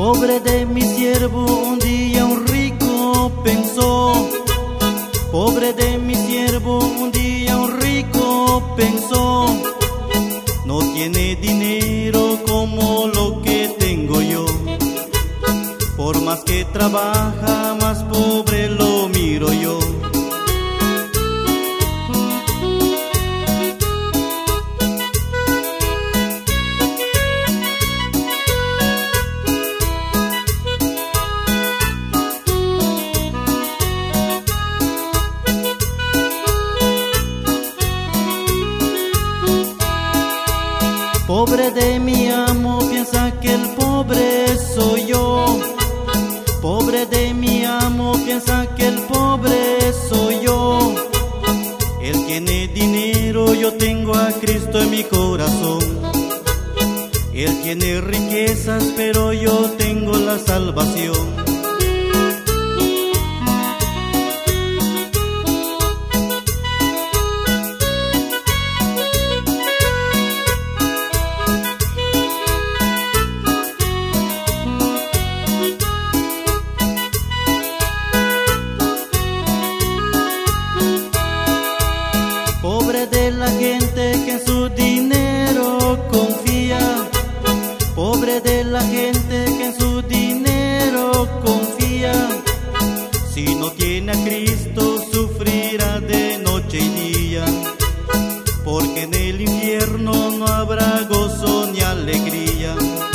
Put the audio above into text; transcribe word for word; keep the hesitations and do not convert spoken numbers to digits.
Pobre de mi siervo, un día un rico pensó. Pobre de mi siervo, un día un rico pensó. No tiene dinero como lo que tengo yo. Por más que trabaja, más pobre lo miro yo. Pobre de mi amo, piensa que el pobre soy yo. Pobre de mi amo, piensa que el pobre soy yo. Él tiene dinero, yo tengo a Cristo en mi corazón. Él tiene riquezas, pero yo tengo la salvación. Pobre de la gente que en su dinero confía. Pobre de la gente que en su dinero confía. Si no tiene a Cristo, sufrirá de noche y día, porque en el infierno no habrá gozo ni alegría.